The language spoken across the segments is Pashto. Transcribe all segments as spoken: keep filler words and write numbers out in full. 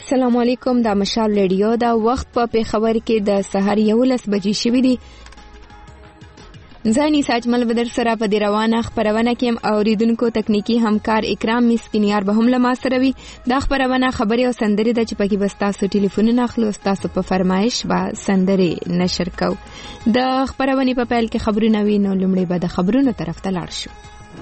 السلام علیکم، دا مشال ریډیو دا وخت په پیښور کې د سحر یولس بجې شوې دي. ځاني ساجمل بدر سره په دی روانه خبرونه کې اوریدونکو تکنیکی همکار اکرام مسکینیار به هم له ما سره وي. دا خبرونه خبري او سندري د چپکی بستاسو ټلیفونونه اخلو، تاسو په فرمایش با سندري نشر کو. د خبرونه په پیل کې خبرونه وي، نو لومړی به د خبرونو طرف ته لاړ شو.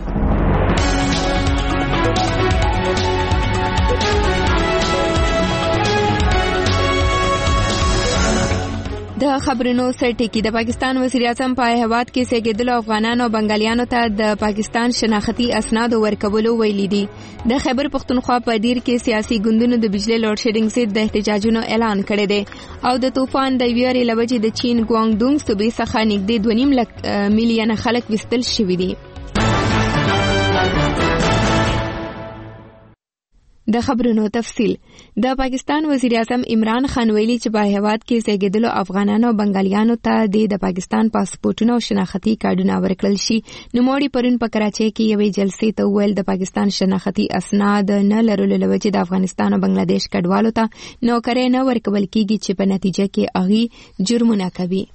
د خبرونو سرټکی د پاکستان وزیر اعظم په هواد کې سګیدلو افغانانو او بنگالیانو ته د پاکستان شناختی اسناد ورکولو ویلي دي. د خیبر پختونخوا په ډیر کې سیاسي ګوندونو د بجلی لوډ شیډینګ ضد د احتجاجونو اعلان کړی دی او د طوفان د ویری لوجې د چین ګوانګډونګ صوبې څخه نږدې دوه نیم لک میلیونه خلک وستل شوي دي. د خبرونو تفصیل. د پاکستان وزیر اعظم عمران خان ویلي چې په هواد کې زیږیدلو افغانانو او بنگالیانو ته د پاکستان پاسپورتونه او شناختی کارډونه ورکړل شي. نوموړي پرون په کراچۍ کې یوې جلسې ته ویل د پاکستان شناختی اسناد نه لرلو لوجې د افغانستان او بنگلاديش کډوالو ته نوکرۍ نه ورکول کیږي چې په نتیجه کې اغي جرمونه کوي.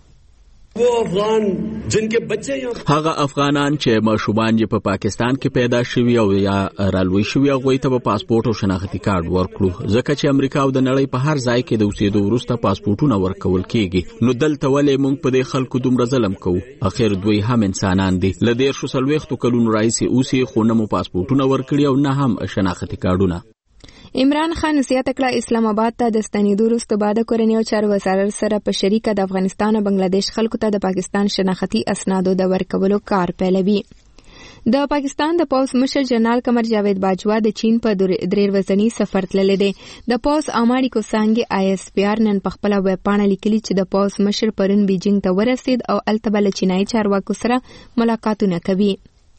هغه افغانان چې ماشومان یې په پاکستان کې پیدا شوي او یا رالوي شوي هغه ته په پاسپورت او شناختی کارت ورکړو، ځکه چې امریکا او د نړۍ په هر ځای کې د اوسېدو وروسته پاسپورتونه ورکول کیږي. نو دلته ولې موږ په دې خلکو دومره ظلم کوو؟ اخر دوی هم انسانان دي. ل دیرشو څلوېښتو کلونو راهیسې اوسې خو نه مو پاسپورتونه ورکړي او نه هم شناختی کارتونه. عمران خان زیاته کړه اسلام آباد ته د ستنېدو وروسته بعد کورنۍ او چارو وزارت سره په شریکه د افغانستان او بنگلاديش خلکو ته د پاکستان شناختی اسنادو د ورکولو کار پیلوي. د پاکستان د پوز مشر جنرال قمر جاوید باجوا د چین په درې ورځنی سفر تللی دی. د پوز عامه اړیکو څانګې آی اس پی آر نن په خپله ویبپاڼه لیکلي چې د پوز مشر پرون بیجینګ ته ورسید او هلته به له چینایي چارواکو سره ملاقاتونه کوي.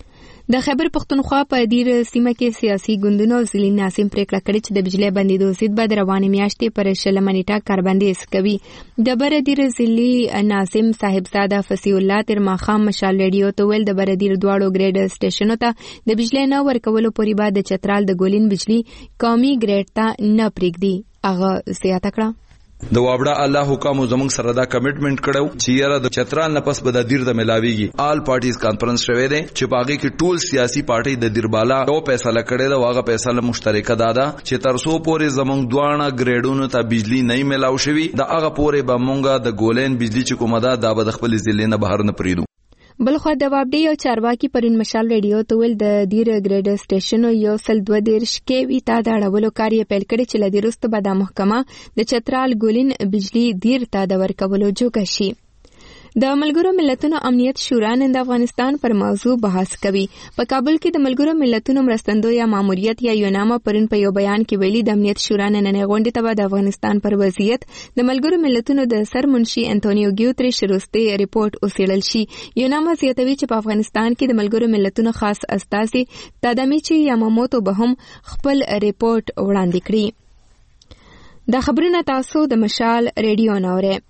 د خیبر پختونخوا په ډیر سیمه کې سیاسي ګوندونو ځلي ناسم پریکړه کړې چې د بجلی بندیدو ضد به د روانې میاشتې پر شلمه نیټه کاربندیز کوي. د بردیر ځلي ناسم صاحبزاده فصیح الله تر ماښام مشال ریډیو ته ویل د بردیر دواړو ګریډ سټیشنو ته د بجلی نه ورکولو پورې به د چترال د ګولین بجلی قومي ګریډ ته نه پرېږدي. هغه زیاته کړه د وابړه الله حکم زمنګ سره دا کمټمنټ کړو چې یاره د چترال نه پس به د دیر د ملاویږي. آل پارټیز کانفرنس شوه دی چې باغی کې ټول سیاسي پارټي د دیربالا یو فیصله کړی دا واغه فیصله مشترکه دادا چې ترسو پورې زمنګ دوانه ګریډونو ته بجلی نه ملاو شوی د هغه پورې به مونږه د ګولین بجلی چې کومه ده دا به د خپل ضلع نه بهر نه پریدو. بلخو د وابډي او چارواکي پرون مشال ریډیو ته ویل د دیر ګریډ سټیشنو یو سل دوه دیرش کې وی تا د اړولو کار یې پیل کړی چې لدی وروسته به د محکمه د چترال ګولین بجلی دیر ته د ورکولو جوګه شي. د ملګرو ملتونو امنیت شورا نن د افغانستان پر موضوع بحث کوي. په کابل کې د ملګرو ملتونو مرستندو یا ماموریت یا یوناما پرون په یو بیان کې ویلي د امنیت شورا نننۍ غونډې ته به د افغانستان پر وضعیت د ملګرو ملتونو د سرمنشي انټونیو ګیوتریش وروستي ریپورت وڅېړل شي. یوناما زیاتوي چې په افغانستان کې د ملګرو ملتونو خاص استازي تادامیچی یاماموتو به هم خپل ریپورت وړاندې کړي. د خبرونه تاسو د مشال ریډیو نورې.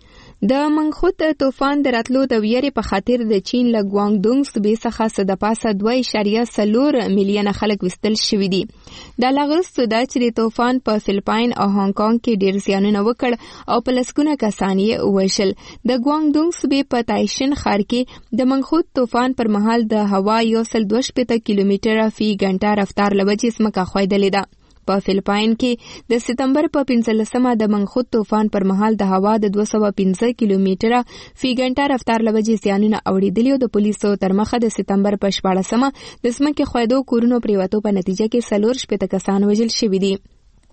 د منخوت طوفان د راتلو د ویری په خاطر د چین له ګوانګډونګ صوبې څخه څه د پاسه دوه اعشاریه څلور میلیونه خلک وستل شوي دي. دا لا وروسته دا چې د طوفان په فلپاین او هانګ کانګ کې ډېر زیانونه وکړ او په لسګونه کسان یې ووژل. د ګوانګډونګ صوبې په تایشن ښار کې د منخوت طوفان پر مهال د هوا یو سل دوه شپېته کیلومتره فی ګنټه رفتار له وجې ځمکه ښویدلې ده. په فلپاین کې د ستمبر په پنځلسمه د منخوت طوفان پر مهال د هوا د دوه سوه پنځه کیلومتره فی ګنټه رفتار له وجې زیانونه اوریدلي او د پولیسو تر مخه د ستمبر په شپاړسمه د ځمکې ښویدو کورونو پریوتو په نتیجه کې څلور شپېته کسان وژل شوي دي.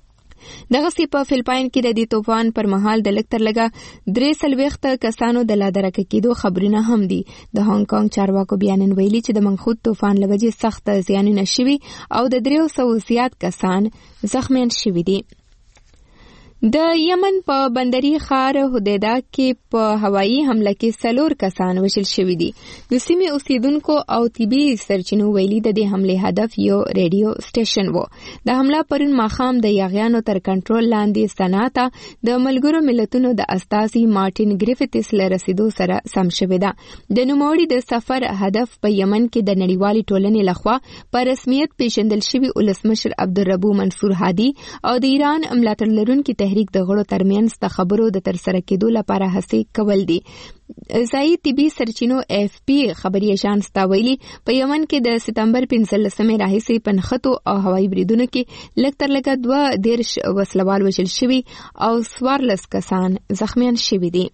دغسې په فلپاین کې د دې طوفان پر مهال د لږ تر لږه درې څلوېښت کسانو د لا درکه کېدو خبرونه هم دي. د هانګ کانګ چارواکو بیا نن ویلي چې د منخوت طوفان له وجې سخت زیانونه شوي او د دریو سوو زیات کسان زخمیان شوي دي. د یمن په بندري ښار حدیده کې په هوایي حمله کې څلور کسان وژل شوي دي. د سیمې اوسیدونکو او طبي سرچینو ویلي د دې حملې هدف یو ریډیو سټیشن و. د حمله پرون ماښام د یاغیانو تر کنټرول لاندې سنا ته د ملګرو ملتونو د استازي مارټین ګریفیتس له رسیدو سره سم شوې ده. د نوموړي د سفر هدف په یمن کې د نړیوالې ټولنې لخوا په رسمیت پیژندل شوي ولسمشر عبدالربو منصور هادي او د ایران ملاتړ لرونکي تحریک د غړو ترمنځ د خبرو د ترسره کېدو لپاره هڅې کول دي. ځایي طبي سرچینو اف پی خبري اژانس ته ویلي په یمن کې د سپتمبر پنځلسمې راهیسې په نښتو او هوایي بریدونو کې لږ تر لږه دوه دېرش وسلوال وژل شوي او څوارلس کسان زخمیان شوي دي.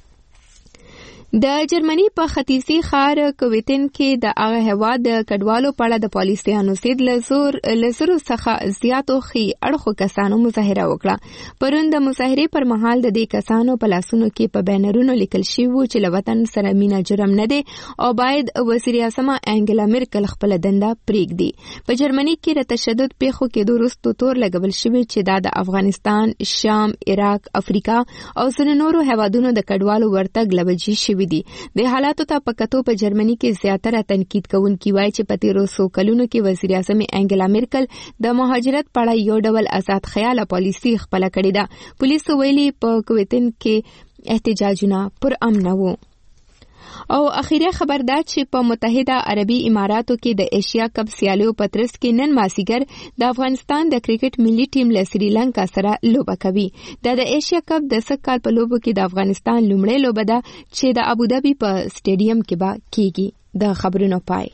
د جرمني په ختیځي ښار کویتن کې د هغه هېواد د کډوالو په اړه د پالیسیانو سید له زرو څخه زیاتو ښې اړخو کسانو مظاهره وکړه. پرون د مظاهرې پر مهال د دې کسانو په لاسونو کې په بینرونو لیکل شوي وو چې له وطن سره مینه جرم نه دی او باید وزیر اعظمه انګلا مرکل خپله دنده پرېږدي. په جرمني کې د تشدد پیښو کېدو وروسته تور لګول شوی چې دا د افغانستان، شام، عراق، افریقا او ځینو نورو هېوادونو د کډوالو ورتګ له وجې شوي دي. د حالاتو ته په کتو په جرمني کې زیاتره تنقید کوونکي وایي چې په تیرو څو کلونو کې وزیر اعظم انګلا مرکل د مهاجرت په اړه یو ډول آزاد خیاله پالیسي خپله کړې ده. پولیسو ویلي په کویتن کې احتجاجونه پر امن وو. او اخیری خبر دا چې په متحده عربي اماراتو کې د ایشیا کپ سیالیو په ترڅ کې نن مازیګر د افغانستان د کرکټ ملي ټیم له سریلانکا سره لوبه کوي. دا د ایشیا کپ د سږ کال په لوبو کې د افغانستان لومړۍ لوبه ده چې د ابوظبي په سټیډیم کې به کیږي. د خبرونو پای.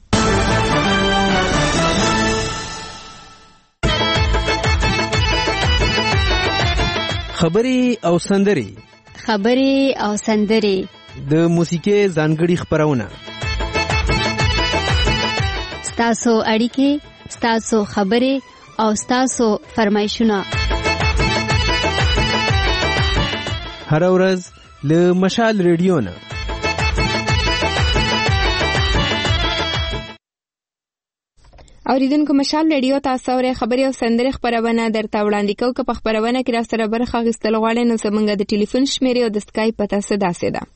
خبري او سندري خبري او سندري د موسیقي ځانګړي خبرونه، ستاسو اړیکې، ستاسو خبرې او ستاسو فرمایشونه هر ورځ له مشال ریډیو نه. اوریدونکو مشال ریډیو تاسو اورئ خبري او سندري خبرونه درته وړاندې کوو. که په خبرونه کې را سره برخه اخیستل غواړئ نو زموږ د ټلیفون شمیرې او د سکایپ پته څه داسې ده.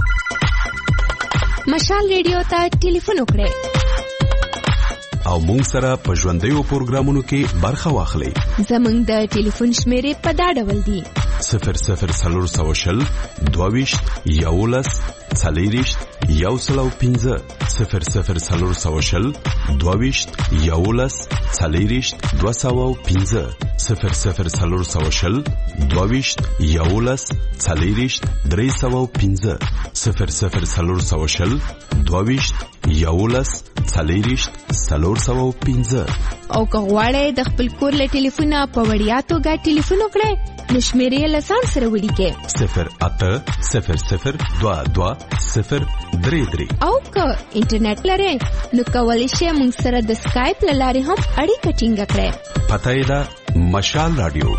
مشال ریډیو ته ټلیفون وکړئ او مونږ سره په ژوندیو پروګرامونو کې برخه واخلئ. زموږ د ټلیفون شمیرې په دا ډول دي: صفر صفر څلور سوه شل دوه ویشت یولس څلېرویشت یو سل او پنځه صفر صفر څلور سوه شل دوه ویشت یولس څلېرویشت دوه سوه او پنځه صفر صفر څلور سوه شل دوه ویشت یولس څلېرویشت درې سوه او پنځه صفر صفر څلور سوه شل دوه ویشت یولس څلېرویشت څلور سوه او پنځه. او که غواړئ د خپل کور له ټلیفونه په وړیا توګه ټلیفون وکړئ نو شمیرې له ځان سره ولیکئ: صفر اته صفر صفر دوه دوه صفر درې درې. او که انټرنیټ لرئ نو کولی شئ موږ سره د سکایپ له لارې هم اړیکه ټینګه کړئ. پته یې ده مشال رادیو.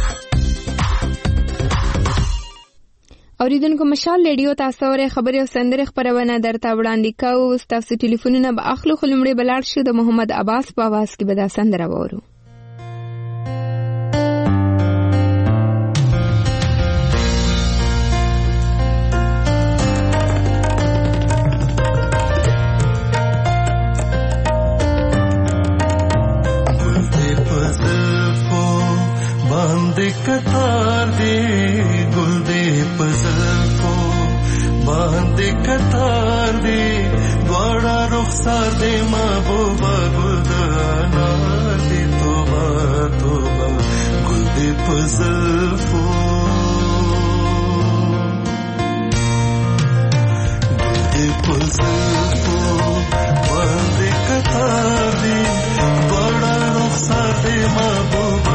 اوریدونکو مشال ریډیو تاسو اورئ خبري او سندري خبرونه درته وړاندې کوو. ستاسو ټلیفونونه به اخلو خو لومړی به لاړ شو د محمد عباس په اواز کې به دا سندره واورو. कतार दे गुल दे पजल को बांध कतार दे द्वारा रुखसार दे महबूबा गुलदाना दे तोबा तोबा गुल दे पजल को गुल दे पजल को बांध कतार दे द्वारा रुखसार दे महबूबा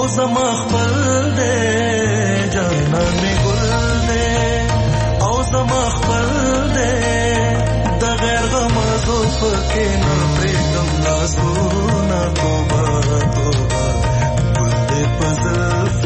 زما خپل دې جانان می ګل دې او زما خپل دې د غیر غم زو پکې نه پرېږدم لاسونه توبه توبه ګل دې په زلفو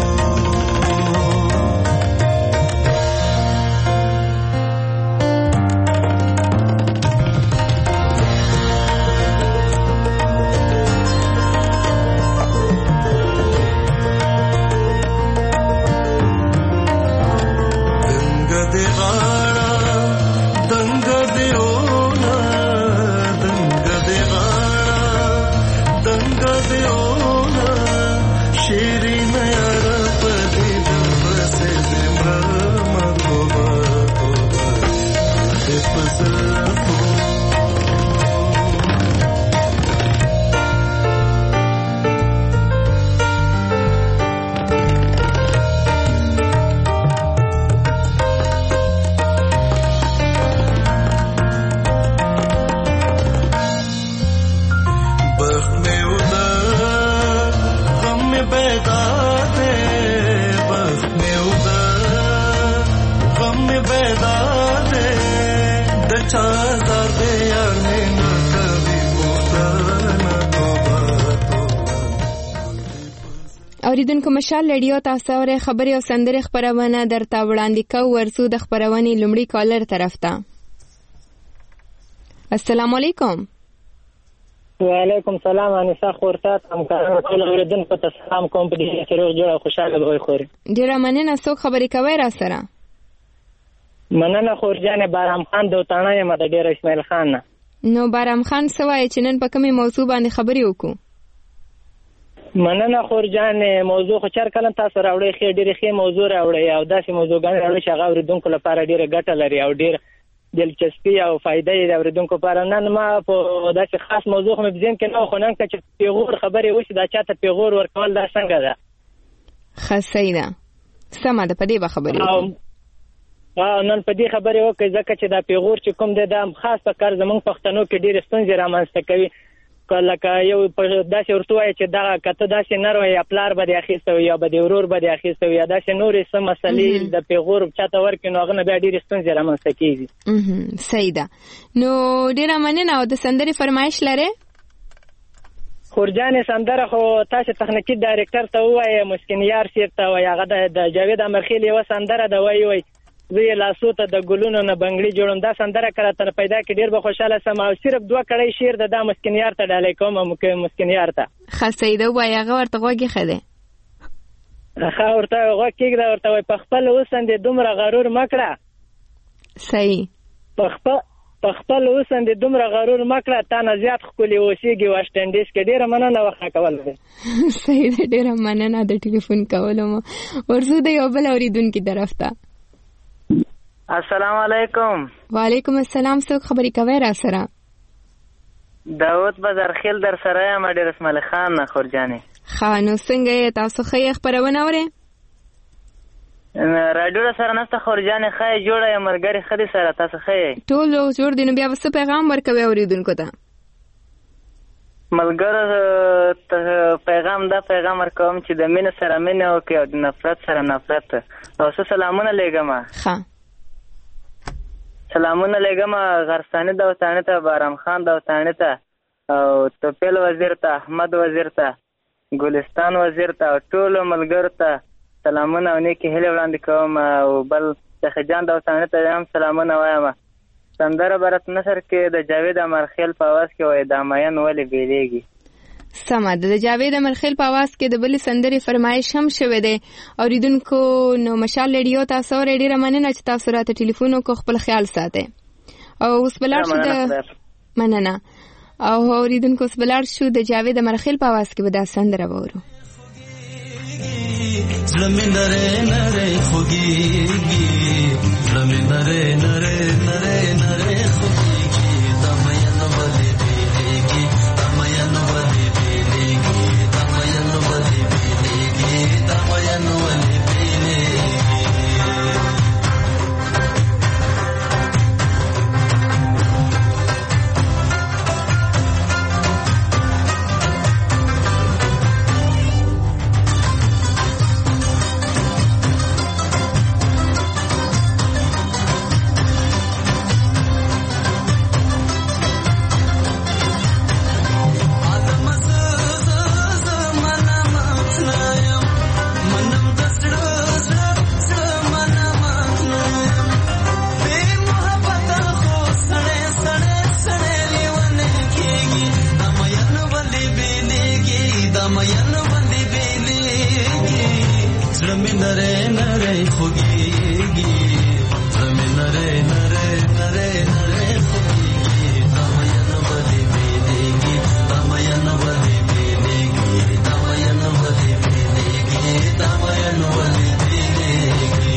اوریدونکو مشال رادیو تاسو اورئ خبري او سندري خبرونه درته وړاندې کوو ورسو د خبرونې لومړی کالر طرف ته. السلام علیکم. وعلیکم السلام. انسا خورتا هم کارو ټول اوریدونکو ته سلام کوم. په دې چې روغ جوړ او خوشاله به وي خوري. ډیره مننه. څوک خبرې کوي را سره؟ مننه خورجان بارام خان دوتانه یم د ډیر اسماعیل خان نه. نو بارام خان سوای چې نن په کومه موضوع باندې خبرې وکړو؟ مننه خورجان. موضوع خو چر کله تاسو راوړی خې ډېرې ښې موضوع راوړی او داسې موضوعګان راوړی چې هغه اوریدونکو لپاره ډېره ګټه لري او ډېر دلچسپي او فایده یې د اوریدونکو لپاره. نن ما په داسې خاص موضوع خو مې په ذهن کې نه و، خو نن که چې پیغور خبرې وشي دا چاته پیغور ورکول دا څنګه ده؟ ښه صحیح ده، سمه ده. په دې به خبرې وکړو. او نن په دې خبرې وکړئ ځکه چې دا پیغور چې کوم دی دا خاص په کار زموږ پښتنو کې ډېرې ستونزې رامنځته کوي. لکه یو داسې ورته وایي چې دغه که ته داسې نر وایي یا پلار به دې اخیستی وي یا به دې ورور به دې اخیستی وي یا داسې نورې څه مسلې د پیغور چاته ورکړي نو هغه نه بیا ډېرې ستونزې رامنځته کېږي. صحیح ده. نو ډېره مننه. او د سندرې فرمایش لرې؟ خورجانې سندره خو تاسې تخنیکي ډایرکټر ته ووایې، مسکین یار صاحب ته وایي، هغه د جاوید امرخیل یوه سندره ده، وایي وایي زه یې لاسو ته د ګلونو نه بنګړي جوړم. دا سندره کله تر پیدا کې ډېر به خوشحاله سم او صرف دوه کړی شعر ده دا مسکین یار ته ډالۍ کوم. مسکین یار ته ښه صحیح ده. ووایي هغه ورته غوږ ایښی دی. ښه ورته غوږ کېږده، ورته وایي په خپل وسندې دومره غرور مه کړه. صحیح. په خپل په خپل وسندې دومره غرور مه کړه، تا نه زیات ښکلې اوسېږي ویسټ انډیز کې. ډېره مننه وخت راکول دی. صحیح ده، ډېره مننه د ټلیفون کولو مو. ورځو د یو بل اورېدونکي طرف ته. السلام علیکم. وعلیکم السلام. څوک خبرې کوي را سره؟ داود بازرخیل در سره یم ډېر اسماعیل خان نه. خورجانې ښه نو څنګه یې تاسو ښه یې خپرونه اورئ؟ راډیو سره نسته خورجانې ښه یې جوړه یم ملګري ښه دي سره تاسو ښه یې؟ ټول جوړ دي. نو بیا به څه پیغام ورکوي اورېدونکو ته؟ ملګرو ته پیغام دا پیغام ورکوم چې د مینې سره مینه وکړي او د نفرت سره نفرت. او څه سلامونه لېږم. ښه سلامونه لېږم غرستاني دوستانې ته، بارام خان دوستانې ته او توپیل وزیر ته، احمد وزیر ته، ګلستان وزیر ته او ټولو ملګرو ته سلامونه او نیکې هیلې وړاندې کوم. او بل شیخجان دوستانې ته هم سلامونه وایم. سندره برت نثر کې د جاوید امرخیل په اواز کې وایي دا مین ولې بیلیږي. سمه ده. د جاوید امرخیل په اواز کې د بلې سندرې فرمایش هم شوی دی. اوریدونکو نو مشال رادیو تاسو اورئ. ډېره مننه چې تاسو راته ټلیفون وکړو. خپل خیال ساتئ. او اوس به لاړ شو د مننه. او اوریدونکو اوس به لاړ شو د جاوید امرخیل په اواز کې به دا سندره واورو. زړه مې نری نری خوږېږي، زړه مې نری نری نری نری خوږېږي، دا مین ولې بیلیږي، دا مین ولې بیلیږي، دا مین ولې بیلیږي، دا مین ولې بیلیږي. زړه مې نری نری خوږېږي زړه مې نری نری نری نری خوږېږي دا مین ولې بېلېږي دا مین ولې بېلېږي دا مین ولې بېلېږي دا مین ولې بېلېږي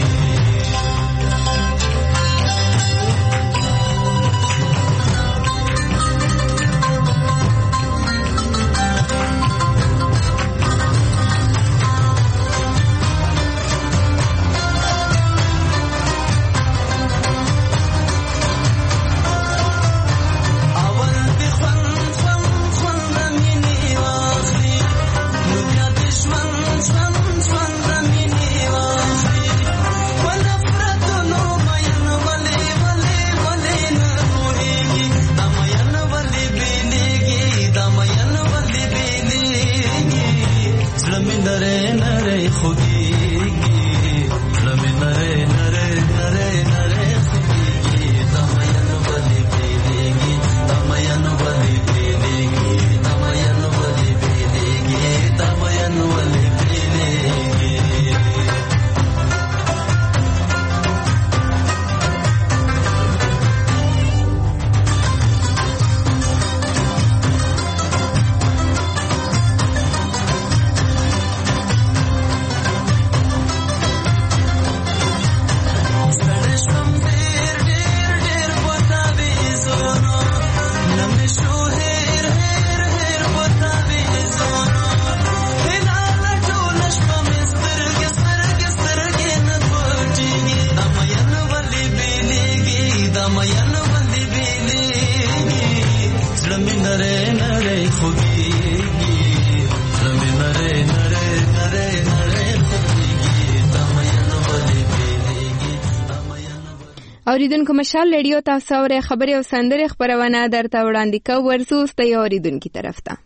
اوریدونکو مشال ریډیو تاسو اورئ خبري او سندري خبرونه درته وړاندې کوو ورسو ست یو اوریدونکو طرف ته.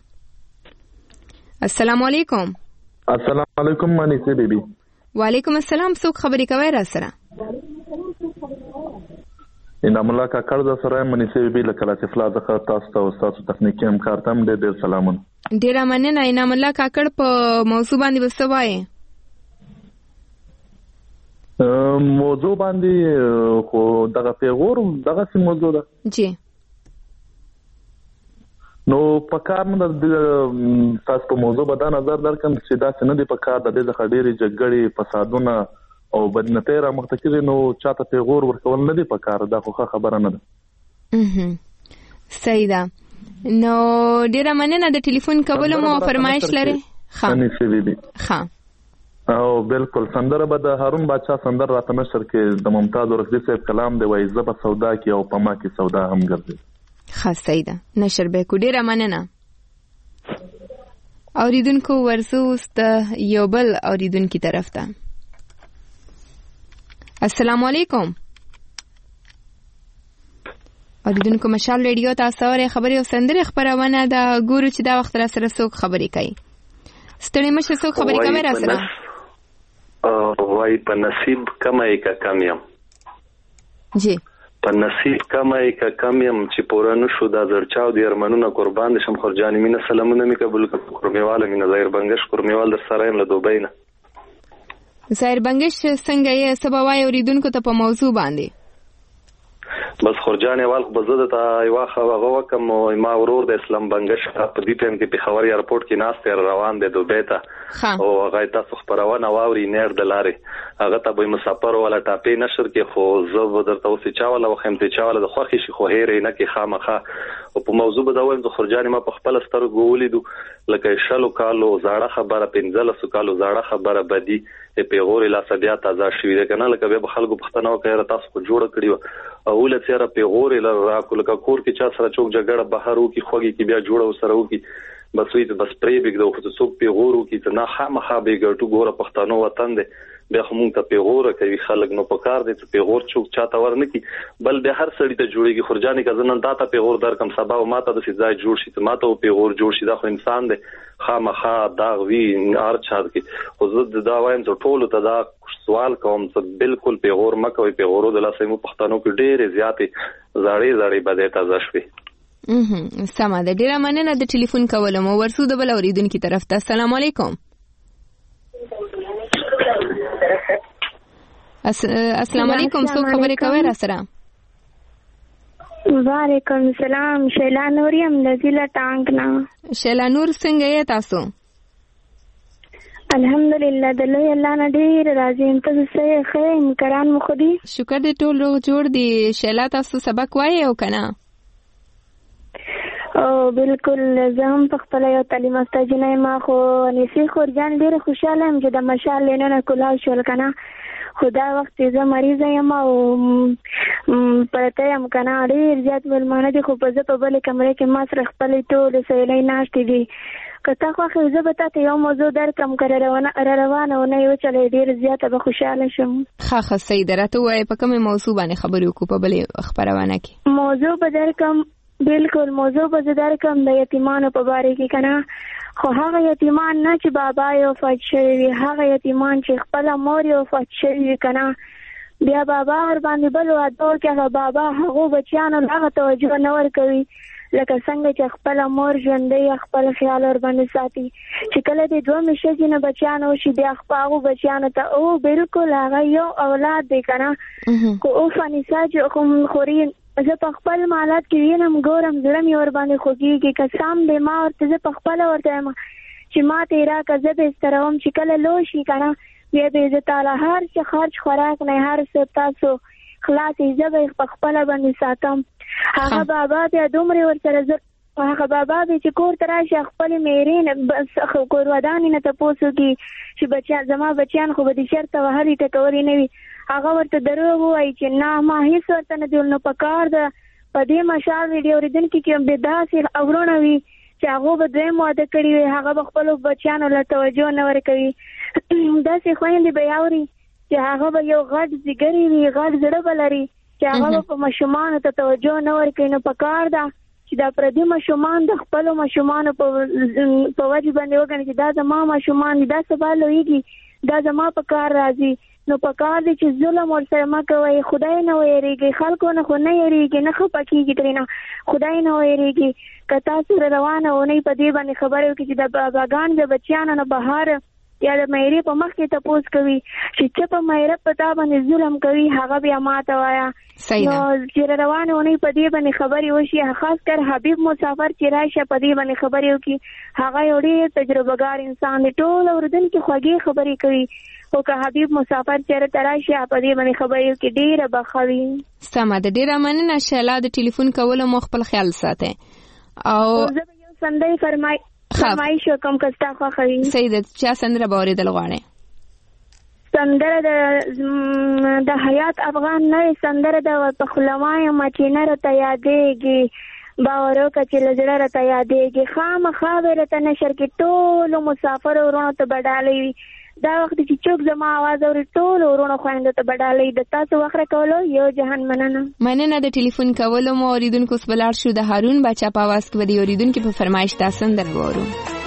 السلام علیکم. السلام علیکم مانیسه بیبي. وعلیکم السلام. څوک خبري کوي را سره؟ انعام الله کاکړ د سره مانیسه بیبي له کلا چې فلازه تاسو ته او تاسو تخنیکی همکار تم ډېر ډېر سلامونه. ډېر مننه انعام الله کاکړ. په موضوع باندې وسوای موضوع باندې خو دغه پیغور دغه سم موضوع ده جی. نو په کار نه د تاسو په موضوع باندې نظر درکم چې دا څنګه دی په کار د دې خډيري جګړې فسادونه او بدنته را مخته کړي نو چاته پیغور ورکول نه دی په کار. دا خو خبره نه ده. اها صحیح ده. نو ډیره مننه د ټلیفون کولو مو فرمایش لري. ها ها او بالکل سندره به د هارون بادشاه سندر راته نشر کې د ممتاز ورغدي صاحب کلام دی وای زب سودا کې او پما کې سودا هم ګرځي. خاص سیدا نشر به کو ډیره مننه. اوریدونکو ورسو است یو بل اوریدونکو طرف ته. السلام علیکم. اوریدونکو مشال ریډیو تاسو اورئ خبري او سندري خبرونه دا ګورو چې دا وخت را سره څوک خبري کوي. ستړي مشه څوک خبري کوي را سره؟ وای په نصیب کمای کا کم یم. جی په نصیب کمای کا کم یم چې پورانو شو دا زرچاو د ارمنونو قربان دي شم خرجانی مینه سلامونه می قبول کړو میواله مینه ظاهر بنگش کور میوال در سره یم له دوبۍ نه. ظاهر بنگش څنګه یې سبا وای اوریدونکو ته په موضوع باندې بس خرجانه والخ بزده تا یو خواغه وکم ما ورور د اسلام بنگش په دې ټیم کې په خبري ایرپورټ کې ناس تر روان دي دوبۍ ته او هغه تاسو خبرونه واوري نیر د لارې هغه ته به مسافر ولا ټاپې نشر کې خو زو درته اوسې چاوله او خمته چاوله د خوخي شي خو هېره نه کې خامخه او په موضوع به دا وایم د خرجانه ما په خپل سترګو ولیدو لکه شلو کالو زاړه خبره پنځلس کالو زاړه خبره بدی په پیغور لا سبیا تازه شوې ده کنه لکه به خلکو پښتنو کوي تاسو کو جوړ کړیو او ول چیرې پیغور لا راکو لکه کور کې چا سره چوک جګړه بهر وو کې خوږی کې بیا جوړو سره وو کې بس وی بس پرې بګ د خو څوک پیغور وو کې نه خامخا به ګټو ګوره پښتنو وطن دی بیا هم ته پیغور کوي خلک نو پکار دي چې پیغور چوک چاته ورنه کی بل به هر سړی ته جوړيږي خرجاني کا زنن داته پیغور در کم سبا او ماته د فضای جوړ شي ته ماته پیغور جوړ شي دا خو انسان دی خامخا داغ وی ار چار کې خو زه دا وایم چې ټول ته دا سوال کوم چې بالکل پیغور مکوې پیغورو د لاسه مو پښتنو کې ډېر زیاتې زړې زړې بده تازه شوي. اه سمه ده ډیره مننه د ټلیفون کولم ورسو د بل اوریدونکو طرف ته. السلام علیکم. السلام علیکم. څوک خبرې کوي را سره؟ وعلیکم السلام. شیلا نور یم د ضلع ټانک نه. شیلا نور څنګه یې تاسو؟ الحمدلله د لوی الله نه ډېر راضي یم. تاسو څه ښه امکران مو خو دي؟ شکر دې ټول روغ جوړ دي. شیلا تاسو سبق وایې او که نه؟ او بالکل زه هم په خپله یو تعلیم یافته جینۍ ما خو نسي خورجان ډېره خوشحاله یم چې د مشال لینونه کلاو شول که نه. خو دا وخت چې زه مریضه یم او پرته یم که نه ډېر زیات مېلمانه دي خو په زه په بلې کمرې کې ما سره خپلې ټولې سیلۍ ناستې دي. که تا خوښ یو زه به تا ته یو موضوع درکړم که را روانه ونه یې وچلې ډېر زیاته به خوشحاله شم. ښه ښه صحیح ده. راته ووایې په کومې موضوع باندې خبرې وکړو په بلې خپرونه کې؟ موضوع به درکړم، بالکل موضوع به زه درکړم د یتیمانو په باره کې که نه. خو هغه یتیمان نه چې بابا یې وفات شوی وي، هغه یتیمان چې خپله مور یې وفات شوي وي که نه، بیا بابا ورباندې بل واده وکړي، هغه بابا هغو بچیانو هغه توجه نه ورکوي لکه څنګه چې خپله مور ژوندۍ خپل خیال ورباندې ساتي. چې کله د دوه ښځې نه بچیان وشي بیا هغو بچیانو ته او بالکل هغه یو اولاد دی که نه. خو اوف انیسا چې خوري زه په خپل مالات کې وینم ګورم زړه مې ورباندې خوږېږي. قسم دی ما ورته زه په خپله ورته یم چې ما ته یې راکړه زه به یې ستروم چې کله لو شي که نه بیا به یې زه تاله هر څه خرچ خوراک نه هر څه تاسو خلاص یې زه به یې په خپله باندې ساتم. هغه بابا بیا دومرې ورسره زه هغه بابا بیا چې کور ته راشي خپلې میرې نه کورودانې نه تپوس وکړي چې بچیان زما بچیان خو به دې شرطه وهلي ټکولې نه وي. هغه ورته دروغ ووایي چې نه ما هېڅ ورته نه دی نو په کار ده په دې مشال ویډیو اورېدونکي کې به داسې وروڼه وي چې هغو به دویم واده کړي وي، هغه به خپلو بچیانو له توجه نه ورکوي. داسې خویندې به اوري چې هغه به یو غټ ځیګرې وي، غټ زړه به لري چې هغه به په ماشومانو ته توجه نه ورکوي. نو په کار ده چې دا پردي ماشومان د خپلو ماشومانو په وجه باندې وګڼي چې دا زما ماشومان دي، دا سبا لویږي، دا زما په کار راځي. نو په کار دی چې ظلم ورسره مه کوئ. خدای نه ویریږي، خلکو نه خو نه یریږي، نه خفه کېږي ترېنه، خدای نه ویریږي. که تاسو روانه اونۍ په دې باندې خبرې وکړي چې د باباګانو د بچیانو نه بهر یا د میرې په مخ کې تپوس کوي چې څه په میره په تا باندې ظلم کوي هغه بیا ماته وایه. نو چې روانه اونۍ په دې باندې خبرې وشي خاص کر حبیب مسافر چې راشه په دې باندې خبرې وکړي هغه یو ډېر تجربهګار انسان دی، ټول اورېدونکي خوږې خبرې کوي. خو که حبیب مسافر چېرته راشي په دې باندې خبرې وکړي ډېره به ښه وي. سمه ده، ډېره مننه شیلا د ټلیفون کولو مو خپل خیال ساتئ. او زه به یو سندرې فرمای فرمایش وکړم که ستا خوښه وي. صحیح ده، چا سندره به اورېدل غواړې؟ سندره د د حیات افغان نوې سندره ده په خوله وایم چې نه راته یادېږي باور وکړه چې له زړه راته یادېږي خامخا به راته نشر کې ټولو مسافرو وروڼو ته به ډالۍ وي. دا وخت چې څوک زما आवाज اوري ټولو وروڼو خویندو ته به ډالۍ د تاسو وخت راکولو یو جهان مننه. مننه د ټلیفون کولو مو. اورېدونکو اوس به لاړ شو د هارون باچا په اواز کې به د اورېدونکي په فرمایش دا سندره واورو.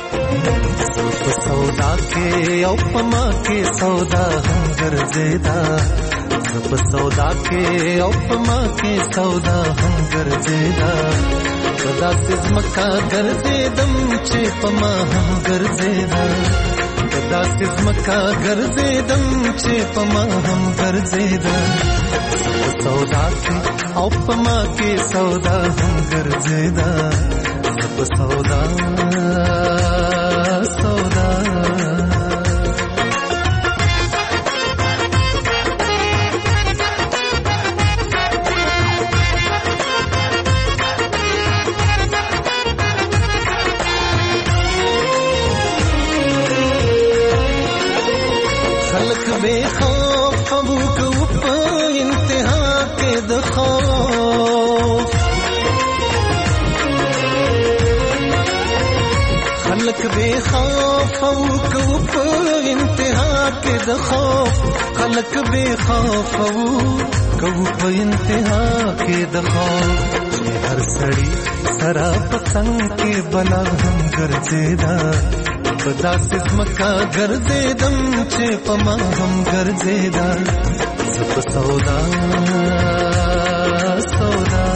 سودا کې او پما کې سودا هم ګرځېدا په سودا کې او پما کې سودا هم ګرځېدا صدا سزمکا ګرځېدم چې پما هم ګرځېدا صدا سزمکا ګرځېدم چې پما هم ګرځېدا سودا کې او پما کې سودا هم ګرځېدا په سودا سودا خلق بے خوف ابو کو په انتها کې د خوف خلق بے خوف او کو په انتها کې د خوف خلق بے خوف او کو په انتها کې د خوف هر سړی سرا پتنګ کې بلا هم ګرځېدا پدا سزمکا ګرځېدم چې پما هم ګرځېدا زپ سودا سودا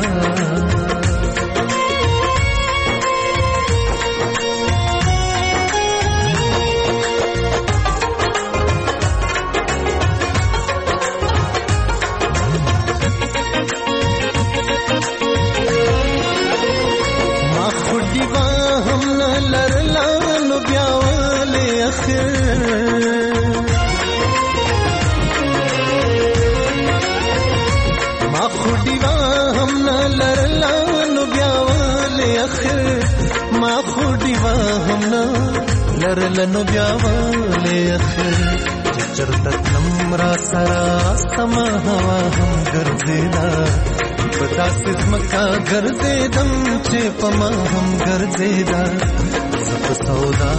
ما خو دیوا هم نه لرلا نو بیا ولې اخر ما خو دیوا هم نه لرلا نو بیا ولې اخر چرته تم را سرا سما هوا هم ګرځیدا پتا سمکا ګرځیدم چې پما هم ګرځیدا سب سودا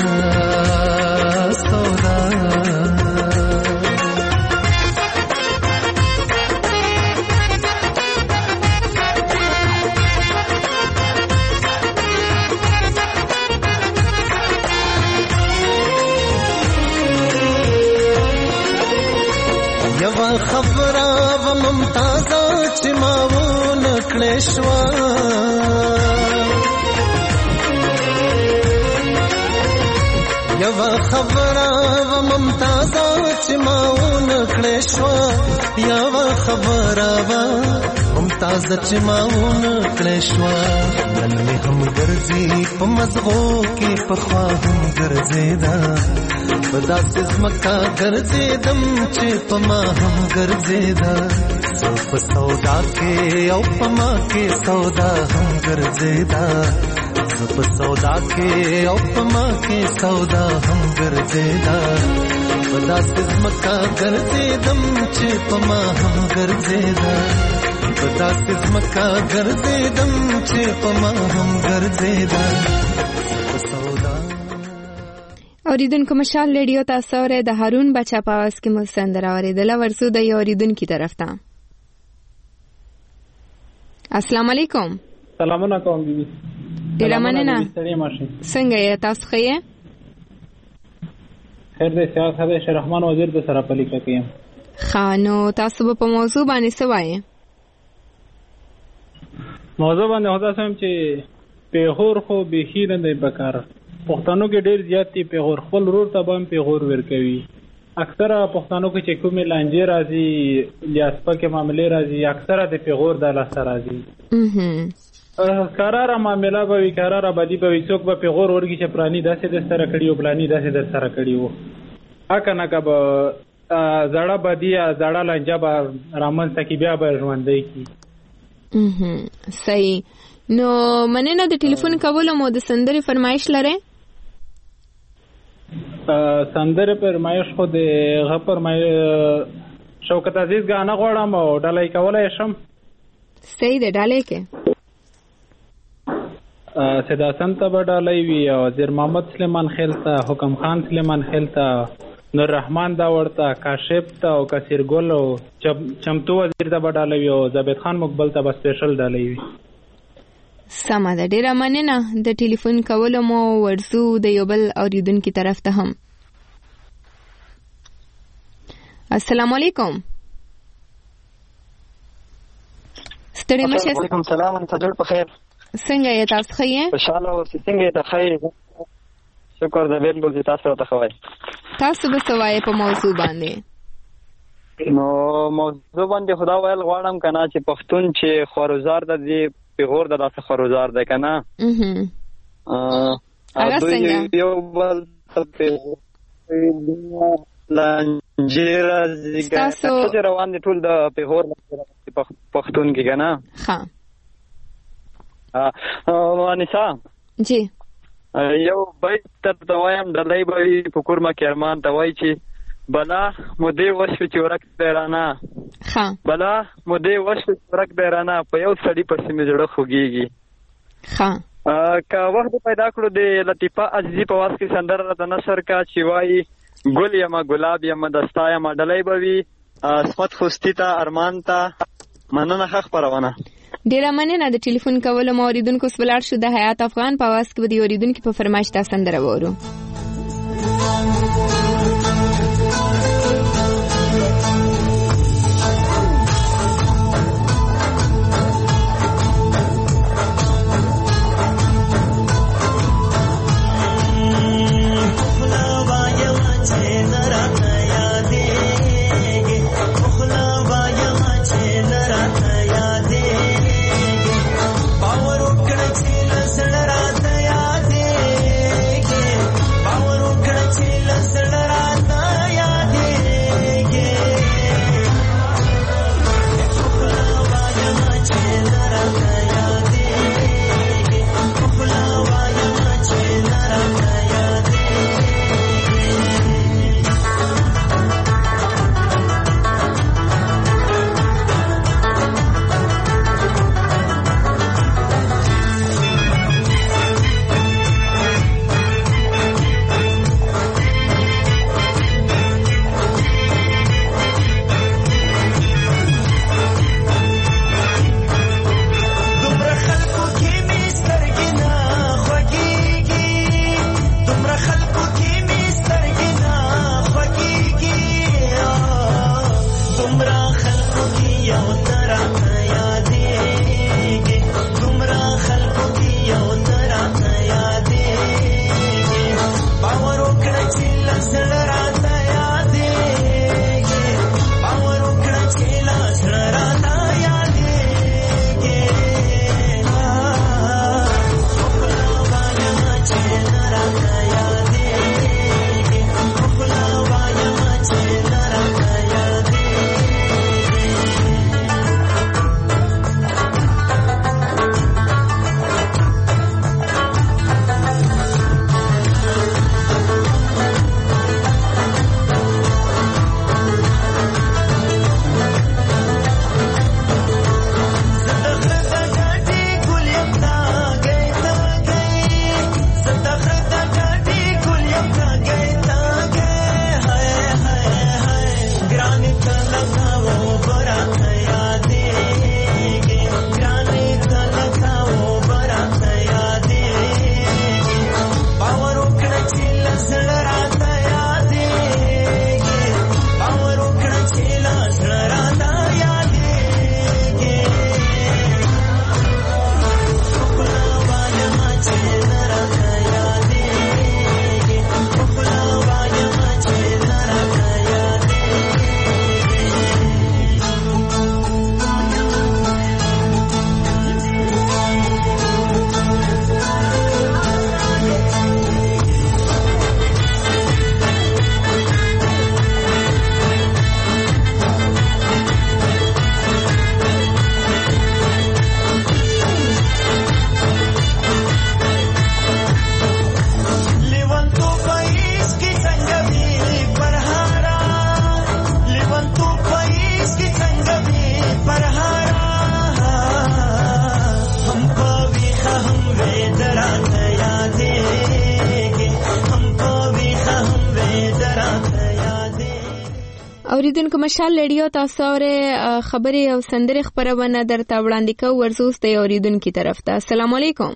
سودا یوا خبره و ممتازه چې ما ونه کړې شوه یوا خبره و ممتازه چې ما ونه کړې شوه یوا خبره و ممتازه چې ما ونه کړې شوه نن مې هم ګرځي په مزغو کې پخوا هم ګرځېده په داسې ځمکه ګرځېدم چې په ما هم ګرځېده زه په سودا کې او په ما کې سودا هم ګرځېده زه په سودا کې او په ما کې سودا هم ګرځېده په داسې ځمکه ګرځېدم چې په ما هم ګرځېده په داسې ځمکه ګرځېدم چې په ما هم ګرځېده اوریدونکو مشال ریډیو تاسو اورئ د هارون بچا په आवाज کې مو سندره اوریدله ورسو د یو اوریدونکو طرف ته السلام علیکم سلامونه کوم بیبي ډیره مننه څنګه یې تاسو ښه یې خیر دې سیاست هغه شیخ رحمان وزیر د سره پلیکه کیم خانو تاسو په موضوع باندې څه وایي موضوع باندې هدا سم چې پیغور خو به هی نه دی بکار پښتنو کې ډېر زیات دي پیغور خپل ورور ته هم پیغور ورکوي اکثره پښتنو کې چې کومې لانجې راځي لیاسپه کې معاملې راځي اکثره د پیغور د لاسه راځي قراره معامله به وي قراره بدي به وي څوک به پیغور ورکړي چې پرانی داسې در سره کړي او پلاني داسې در سره کړي وو اکه نه که به زړه بدي یا زړه لانجه به رامنځته کړي بیا به ژوندی کړي صحیح نو مننه د ټلیفون کولو مو د سندرې فرمایش لرئ سندره فرمایش خو د غ فرمایش شوکت عزیز غانا غواړم او ډالۍ کولای شم صحیح ده ډالۍ کې صدا سنت به ډالۍ وي او وزیر محمد سلیمان خیلتا حکم خان سلیمان خیلتا نور رحمان دا ورته کاشف ته او کثیر ګل او چمتو وزیر ته به ډالۍ وي او زبید خان مقبل ته به سپیشل ډالۍ وي سمه ده ډیره مننه د ټلیفون کولو مو ورسو د یو بل اوریدونکو طرف ته هم السلام علیکم ستړي مشه وعلیکم السلام تاسو په خیر څنګه یې تاسو ښه یې خوشاله او څنګه یې ته خیر شکر دې بالکل تاسو ته خوای تاسو به سوای په موضوع باندې نو موضوع باندې خدا ویل غواړم کنه چې پښتون چې خوروزار د دې پیغور د لاسه خوروزار ده کنه هغه څنګه یو بل ته لنجیرا زیګه روان دي ټول د پیغور پښتون کې کنه ها ا انسا جی یو بیت تر دوایم دلای به په کورما کې ارمان ته وای چې بلا مودې وشو چې ورک دیرانه ها بلا مودې وشو چې ورک دیرانه په یو سړی پسې مې زړه خوږيږي ها کا وخت پیدا کړو د لطیفه عزیزی په واس کې سندر د نشر کا چې وای ګل یما ګلاب یما دستا یما دلای به وي اسمت خوستی تا ارمان تا مننه حق پروانه ډیره مننه د ټلیفون کولو مو اوریدونکو سپلار شو د حیات افغان په واس کې د اوریدونکو په فرمایش تاسو سندره وورو Chila اوریدونکو مشال ریډیو تاسو اورئ خبرې او سندرې خبرونه درته وړاندې کوو ورزوس د اوریدونکو طرف ته. السلام علیکم.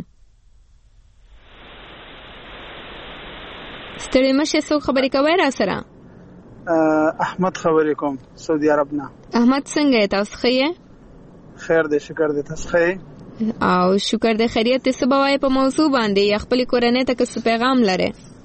ستړي مشه څو خبرې کوي را سره؟ احمد خبرې کوم سعودي عرب نه. احمد څنګه تاسو ښه؟ خیر دې شکر دې تاسو ښه؟ او شکر دې خیریت څه بوای په موضوع باندې خپل کورنۍ ته څه پیغام لري؟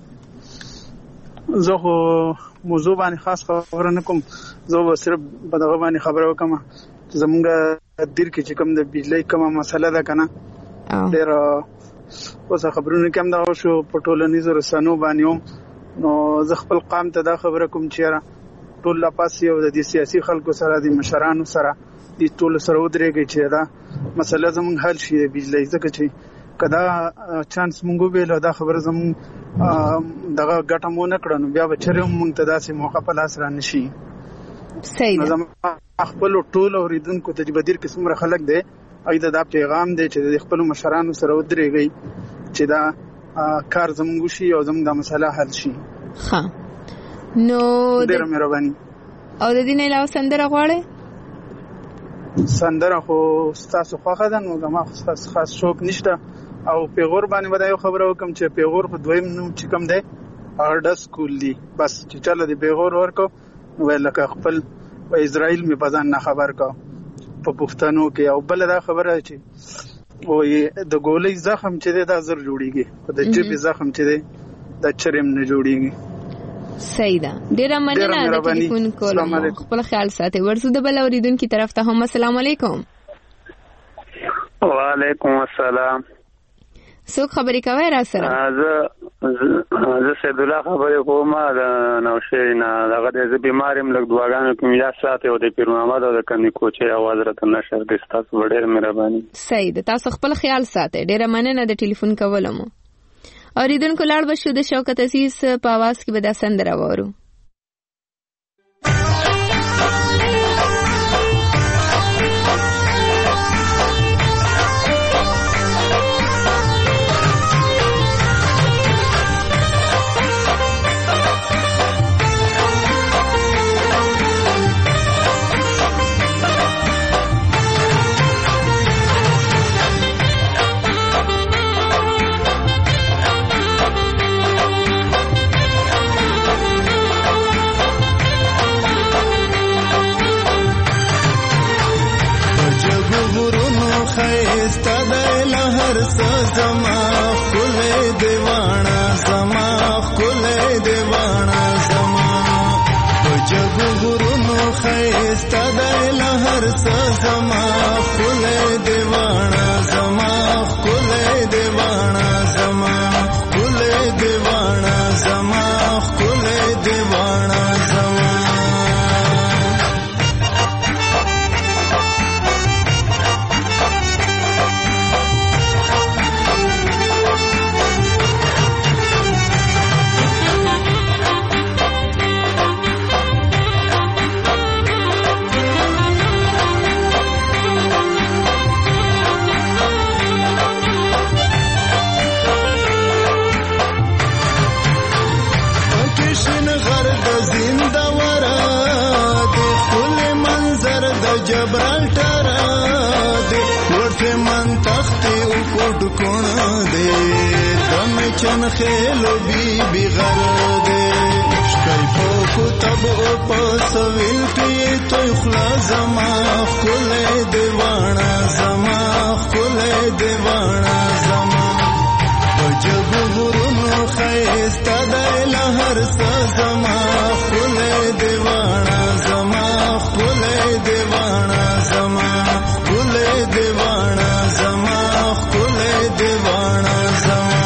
زه خو موضوع باندې خاص خبره نه کوم، زه به صرف په دغه باندې خبره وکم چې زمونږ دیر کې چې کوم د بجلی کومه مسله ده کنه ډېر اوس خبرونه کوم دا شو په ټولنیزو رسنیو باندې نو زه خپل قام ته دا خبره کوم چې ټول لا پاس یو د سیاسي خلکو سره د مشرانو سره د ټول سره ودرېږي چې دا مسله زمونږ حل شي د بجلی، ځکه چې کدا چانس مونږ ویل دا خبره زمون دغه ګټه مو نه کړنو بیا به چیرې مونږ ته داسې موقع په لاس را نشي. صحیح ده. خپل ټول اوریدونکو ته بدیر قسم را خلق دی ایدا دا پیغام دی چې د خپل مشرانو سره ودرېږي چې دا کار زموږ شي او زموږ د مسله حل شي. ها نو ډېر مهرباني. او د دې نه علاوه سندره غواړي؟ سندره خو تاسو خوښه ده نو ما خو خاص شوق نشته. او پیغور باندې ودا یو خبره وکم چې پیغور په دویم نو چې کم دی اورډ سکول دی بس چې چله دی پیغور ورکو نو لکه خپل په اسرائیل می پزان نه خبر کا په پښتنو کې او بل دا خبره چې او د ګولې زخم چې دا زر جوړیږي په د جبې زخم چې دا چرېم نه جوړیږي. صحیح ده. ډیره مننه د ټلیفون کول. خپل خیال ساتئ. ورسو د بل اوریدونکو طرف ته هم السلام علیکم. وعلیکم السلام. څوک خبرې کوي را سره؟ زه زه سید الله خبرې کوم د نوشینا دغه د بیمارم لګ دواګانو کې یا ساته او د پیر محمد او د کني کوچي आवाज راته نشر د تاسو ډېر مهرباني. صحیح ده. تاسو خپل خیال ساتئ. ډیره مننه د ټلیفون کولم. اوریدونکو لاړ بشو د شوکت عزیز په आवाज کې به دا سندره وورو. زما خله دیوانا زما خله دیوانا زما جب غرونو خیستا د لهر زما خله دیوانا زما خله دیوانا زما خله دیوانا زما خله دیوانا زما جبرالټر دې ورته من تختې او کوټ کون دې دم چن خېلو بي بي غر دې شکای په کتاب او په سویل کې تو خلا زما خل دیوانا زما خل دیوانا زما جب ورونو خېستا د لهر زما خل دیوانا زما خل دیوانا زما خل دیوانا زما خل دیوانا زما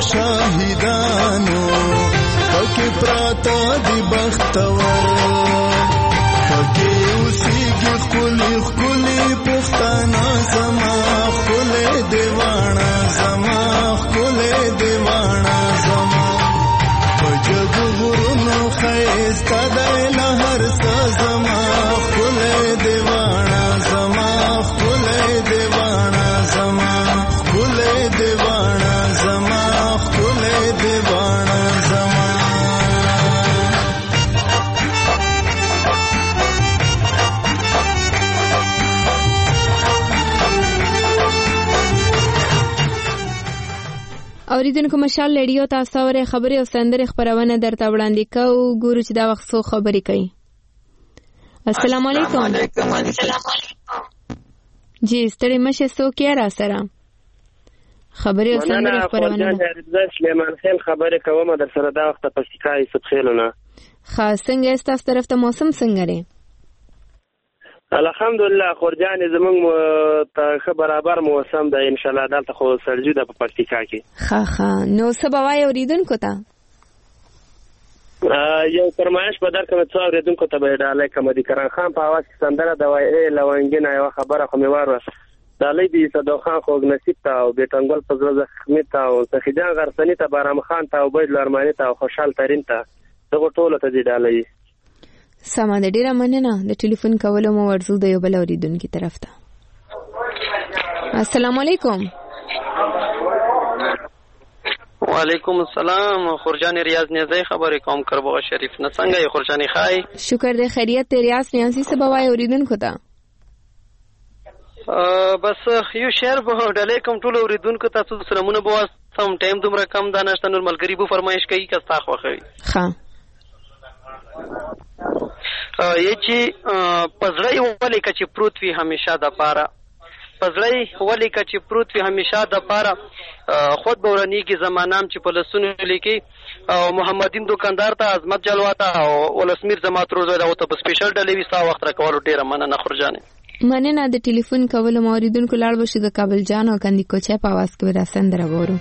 شاهدانو پکې پراته دی بختور پکې اوسېږي ښکلي ښکلي پښتانه زما ښکلی دیواڼه زما ښکلی دیواڼه زما په جګو غرونو ښایسته دی له هر څه زما ښکلی دیواڼه زما ښکلی دیواڼه زما ښکلی دیواڼه زما ښکلی دیواڼه زما اوریدونکو مشال ریډیو تاسو اورئ خبري او سندري خبرونه درته وړاندې کوو ګورو چې دا وخت څو خبري کوي. السلام علیکم. جی ستړي مشه څو کې را سره خبري او سندري خبرونه زه سلیمان خیل خبرې کوم در سره دا وخت په سکای سب خیلونه خاص څنګه تاسو طرف ته موسم څنګه دی؟ الحمدلله خورجان زمونږ ته برابر موسم ده ان شاء الله دلته خو سرجو ده په پکتیکا کې. ها ها نو سبا وای اوریدونکو ته یو فرمایش به درکړم چې اوریدونکو ته به ډالۍ کوم دي کران خان په आवाज کې سندره د وای ای لونګینه یو خبره خو میوار ډالۍ دي صدو خان خو نصیب ته او بیتنګل په زړه خمیت ته او سخیجان غرسنی ته بارام خان ته او بيد لرمانی ته او خوشحال ترين ته دغه ټول ته دي ډالۍ. سما د ډیره مننه د ټلیفون کولو مو ورزو د یو بل اوریدونکو طرف ته. السلام علیکم. وعلیکم السلام. خورجان ریاض نیازی خبرې کوم کربوغه شریف نه څنګه یې خورجانی خای؟ شکر دې خیریت ریاض نیازی سبا وای اوریدونکو ته بس یو شعر به ډلې کوم ټول اوریدونکو ته تاسو سلامونه بوا سم ټایم دومره کم دا نشته نور ملګری بو فرمایش کوي که تاسو خوښوي. ها یی چې پزړی ولې کچې پروت وي همیشه د پاره پزړی ولې کچې پروت وي همیشه د پاره خود بورانیږي زمانام چې په لسونو لیکي او محمدین دکاندار ته عظمت جلوا ته او ولسمیر زمات روزه دا ته په سپیشل ډلې وستا وخت راکول ډیره مننه خورجانه. مننه د ټلیفون کولو موریدونکو لاړ بشي د کابل جان او کندي کوچه په आवाज کې را سندره وورو.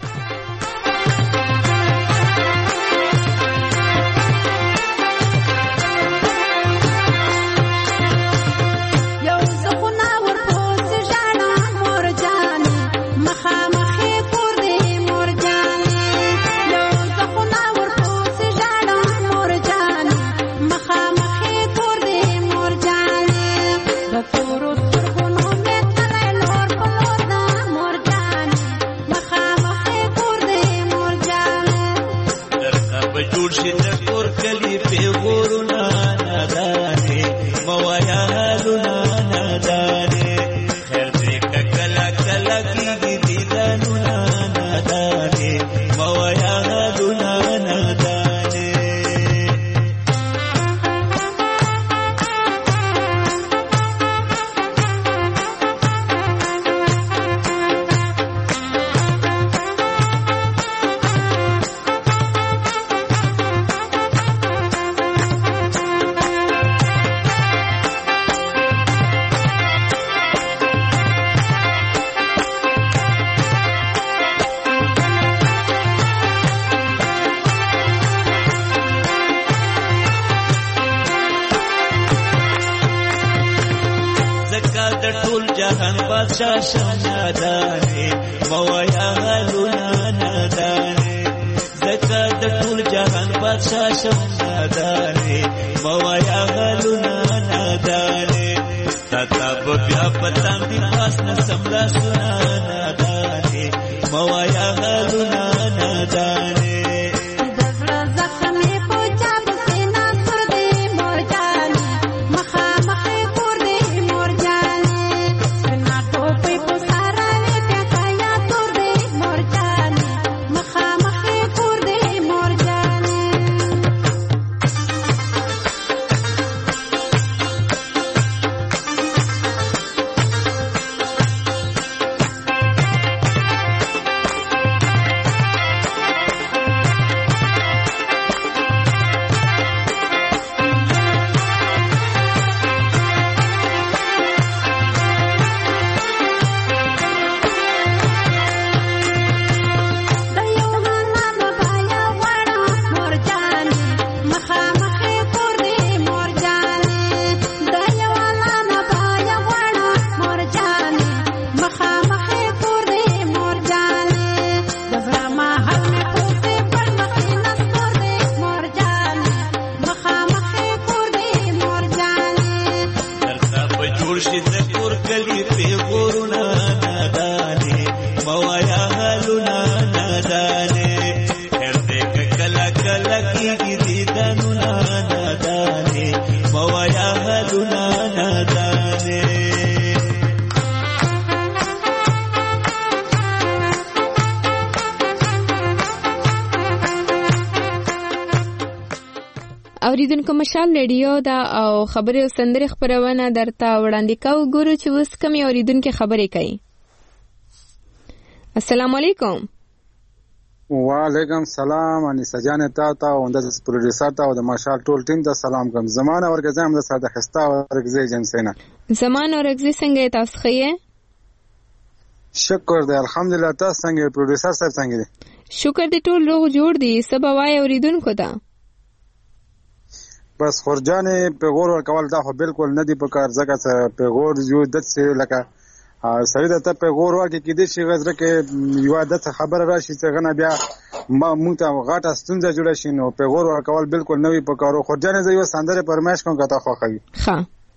شاشنادانه مویا غلونانادانه زکات ټول جهان بادشاہ شمنادانه مویا غلونانادانه تتاب بیا پتان دی پاس نسملا سنانادانه مویا غلونانادانه اوریدونکو مشال رادیو دا او خبري او سندري خبرونه درته وړاندې کوو. ګورو چې اوس کومې اوریدونکو خبرې کوي. السلام علیکم. وعلیکم سلام. اني سجانه تا تا او د پروډوسر تا او د مشال ټول ټیم ته سلام کوم. زمانه ورګزم د ساده خستا ورګزې جنسینا. زمانه ورګزې څنګه تاسو خې؟ شکر دی الحمدلله. تاسو څنګه پروډوسر صاحب څنګه دي؟ شکر دی ټول روغ جوړ دي. سبا وای اوریدونکو ته بس خورجانې پیغور ورکول دا خو بالکل نه دی پکار. ځکه چې پیغور یو د څه لکه سړی د ته پیغور ورکړي کې د شي غزره کې یو عادت خبره راشي چې غنه بیا مونږ ته غاټه ستونزه جوړه شي. نو پیغور ورکول بالکل نه وی پکارو. خورجانې زه یو سندره پرمایش کوم کته خو خوي. ها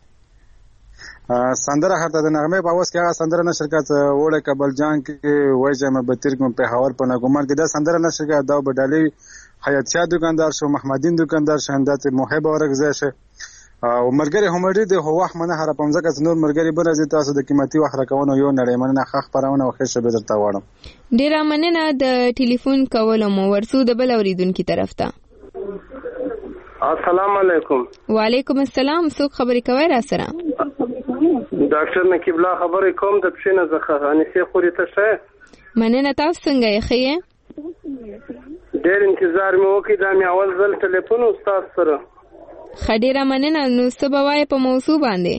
سندره هرته د نغمه په اوس کې هغه سندره نشر کړه وړه کابل جان کې وایجه مبتر کوم په حوال په نګومان کې دا سندره نشر کړه. دا بدالي حیات شاه دکاندار شو، محمدین دکاندار شاندات محب ورغزه شه او مرګري همړي د هو وخت منه هر پمزه که نور مرګري برازي تاسو د قیمتي وخت راکونه یو نړۍ مننه خخ پرونه او ښه شبه درته واړم. ډیره مننه د ټلیفون کولو مو ورسو د بل اوریدونکو طرف ته. السلام علیکم. وعلیکم السلام. څوک خبرې کوي را سره؟ ډاکټر نقیب الله خبرې کوم د پښینه زخه انیسه خوري ته شه. مننه تاسو څنګه یې خې؟ ډېر انتظار مې وکړ. دا مې اول ځل ټلیفون استاد سره. خډيره مننه. نو سبا په موضوع باندې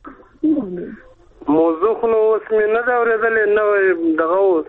موضوع خو نو اوس مې نه دا ورېدلې نه دغه اوس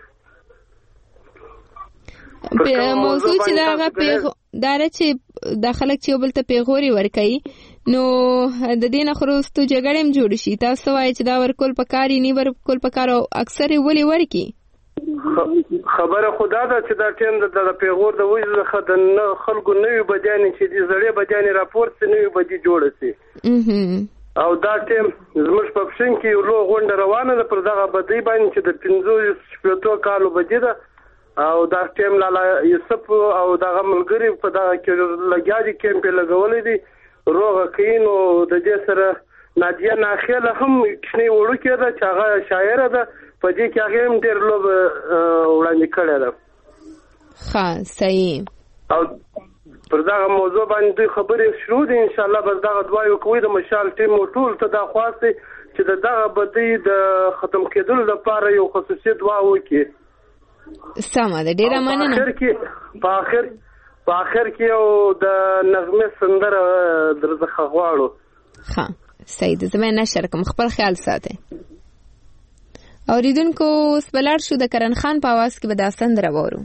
په موضوع چې داغه پیغ داره چې د خلک چې بل ته پیغوري ورکړي نو د دې نه خروستو جګړې هم جوړ شي. تاسو وایي چې دا ورکول پکاري نه ورکول پکارو اکثر ولي ورکی خبره خدا ده چې دا ټیم د پیغور د وجه څخه د خلکو نوې بدیانې چې د زړې بدیانې راپور سي نوې بدی جوړ سي او دا ټیم زموږ په پښین کې یو لو غونډه روانه ده پر دغه بدی باندې چې د پنځوس شپږ کالو بدی ده او دا ټیم لاله یوسف او دغه ملګری په دغه کې لګیا دي کیمپ لګولې دي روغه کینو د دې سره نادیه ناخیله هم کښنی وړو کې ده چې هغه شاعر ده په دې کې هغه هم ډېر لوب وړاندې کړی ده. ښه صحیح. او پر دغه موضوع باندې دوی خبرې شروع دي. انشاءالله بس دغه دعا وکوي د مشال ټیم ټول ته دا خواستې چې د دغه بدۍ د ختم کېدلو لپاره یو خصوصي دعا وکړي. سمه ده. ډېره مننه. په آخر په آخر کې یو د نغمې سندره درڅخه غواړو. ښه صحیح ده. زما نشر کوم خپل خیال ساتئ. اوریدونکو اوس بلار شو د کرن خان په आवाज کې به دا سندره وورو.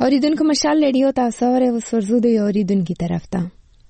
اوریدونکو مشال ریډیو تاسو اورئ، اوس ورځو د اوریدونکو طرف ته.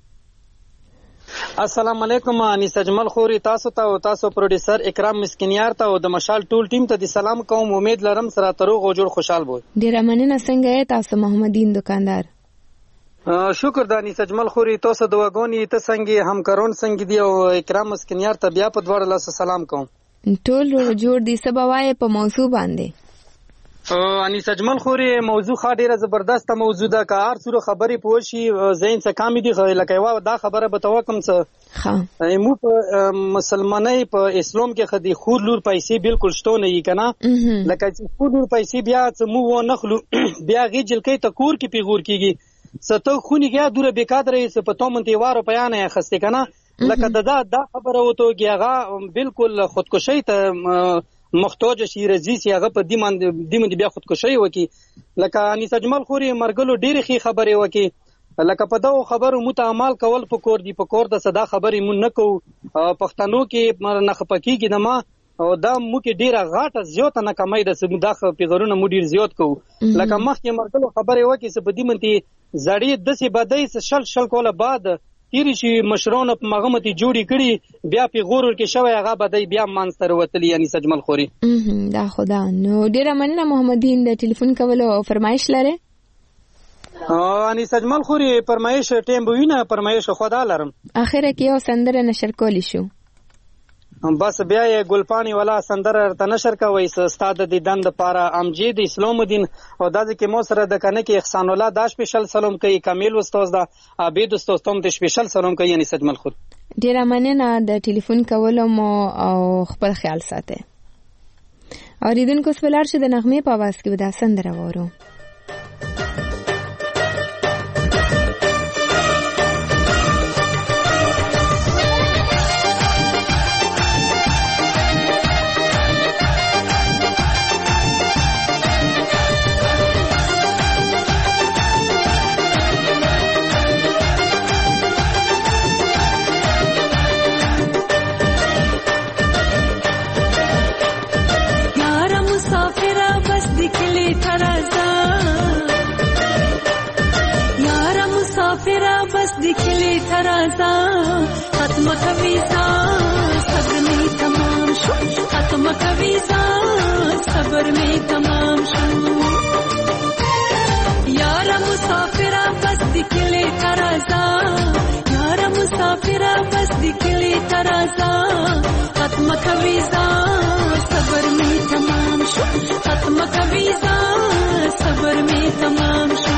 السلام علیکم، انیس اجمل خوري تاسو ته او تاسو پروډوسر اکرام مسکینیار ته او د مشال ټول ټیم ته د سلام کوم. امید لرم سره تروغ او جوړ خوشحال بو. ډیر مننه. څنګه یې تاسو محمدین دکاندار؟ شکر د انیس اجمل خوري تاسو د وګونی ته څنګه همکارون څنګه دی او اکرام مسکینیار ته بیا په دوړ لاس سلام کوم. ټول جوړ دي. سباوای په موضوع باندې انیس اجمل خوري موضوع خا ډیره زبردست موضوع ده. که هر څوره خبرې پوښي زین څه کمی دي لکه وا دا خبره به توکم څه ها مو په مسلمانۍ په اسلام کې خدي خور لور پیسې بالکل شته نه یی کنه. لکه چې خور لور پیسې بیا څه مو و نخلو بیا غیجل کې تکور کې پیغور کیږي ستو خونی گیا دوره بیکادرې څه په تومن تیوارو بیان یې خسته کنه. لکه دا دا خبره وته کیغه بالکل خودکشي ته محتاج شي رضی سی هغه په دیمن دیمن بیا خودکشي وکي. لکه انیس اجمل خوري مرګلو ډېری خي خبره وکي. لکه په دغه خبرو متعامل کول پکور دی پکور د صدا خبرې مون نه کو پښتنو کې نه خپکیږي نه ما او دا مو کې ډیره غاټه زیات نه کمای د سمداخه پیغورونه مو ډیر زیات کو. لکه مخکې مرګلو خبره وکي چې په دیمن تی زړې د سی بدای شل شل کوله بعد تیری شي مشرون په مغمتي جوړی کړي بیا پیغور کې شوی هغه بدای بیا مانستر وتلی انیس اجمل خوري. دا خدا نو ډیره مننه محمدین د ټلیفون کولو او فرمایش لره. انیس اجمل خوري فرمایش ټیم بوینه فرمایش خدا لرم. اخره کې یو سندره نشر کولی شو بس بیا یې ګلپانی والا سندره ته نشر کوي استاد د دند لپاره امجید اسلام الدین او دغه کې مو سره د کنه کې احسان الله دا سپیشل سلام کوي کامل استاد دا عبید استاد تم ته سپیشل سلام کوي انیس اجمل خور. ډیر مننه د ټلیفون کولو مو او خپل خیال ساته. اوریدونکو سپلار شه د نغمه په आवाज کې ودا سندره وورو. दिखले तराजा खत्म कविता सब्र में तमाम शो खत्म कविता सब्र में तमाम शो यार मुसाफिरा बस दिखले तराजा यार मुसाफिरा बस दिखले तराजा खत्म कविता सब्र में तमाम शो खत्म कविता सब्र में तमाम शो.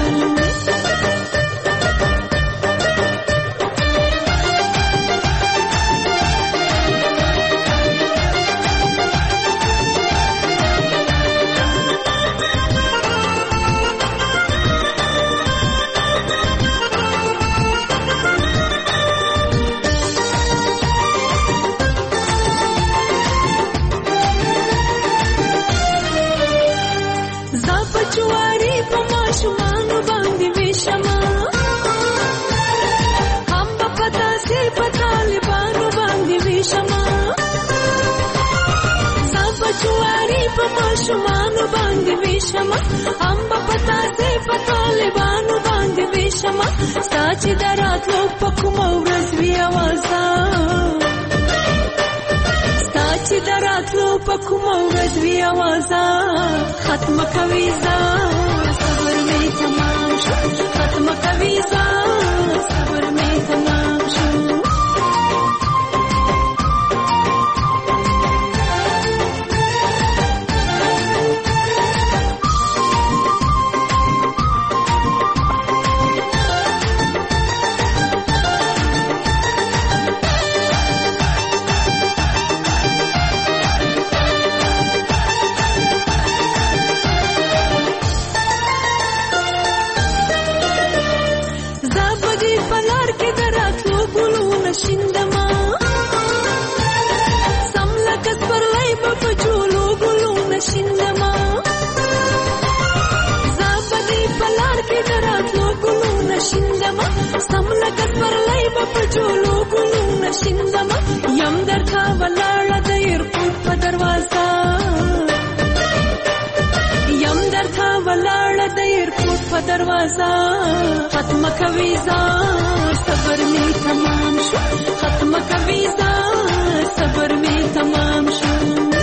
शुमानु बांध विषमा अम्ब पता से पताले बानु बांध विषमा साची दरात लो पकुमा रजवी आवाजा साची दरात लो पकुमा रजवी आवाजा खत्म कविजा सबर में तमाम शो खत्म कविजा सबर में तमाम शो. یم در تا ولاړه د ایرپورټ په دروازه یم در تا ولاړه د ایرپورټ په आवाजा ختم کوي زار صبر می تمام شو ختم کوي زار صبر می تمام شو.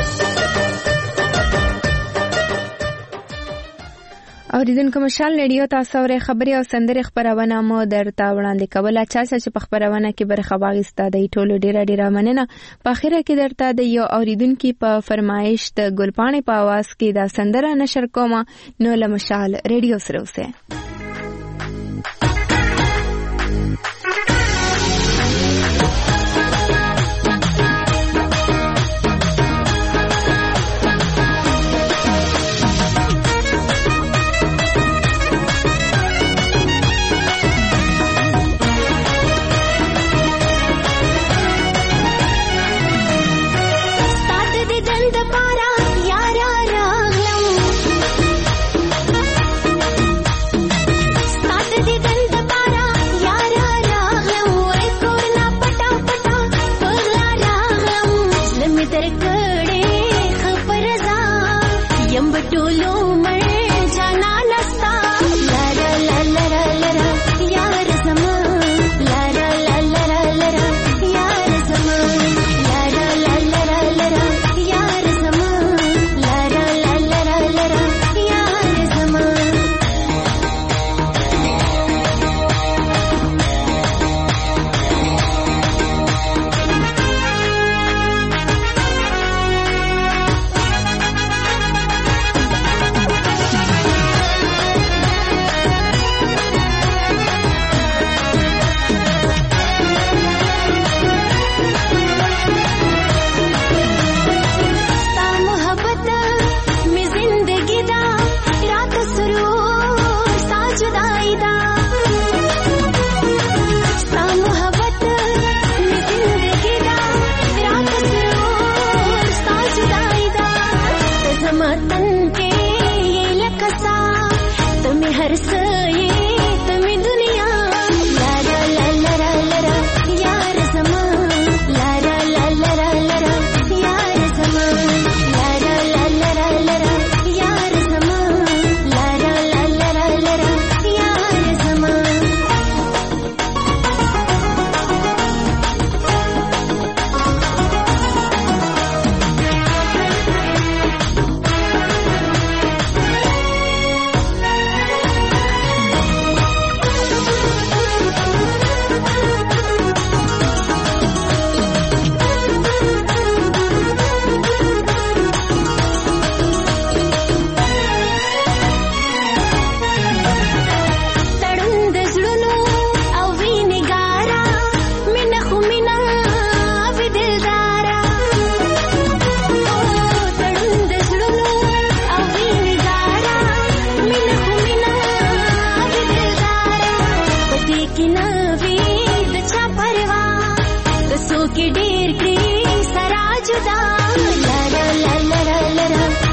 اوریدونکو مشال ریډیو تاسو ورې خبري او سندري خبرونه مو درته وړاندې کوله. چا چې په خبرونه کې برخه واغسته د ټولو ډیره ډیره مننه. په اخره کې درته د یو اوریدونکو په فرمایش د ګلپانې په आवाज کې دا سندره نشر کوم. نو له مشال ریډیو سره اوسه. के ढेर के सरा जुदा ला ला ला ला ला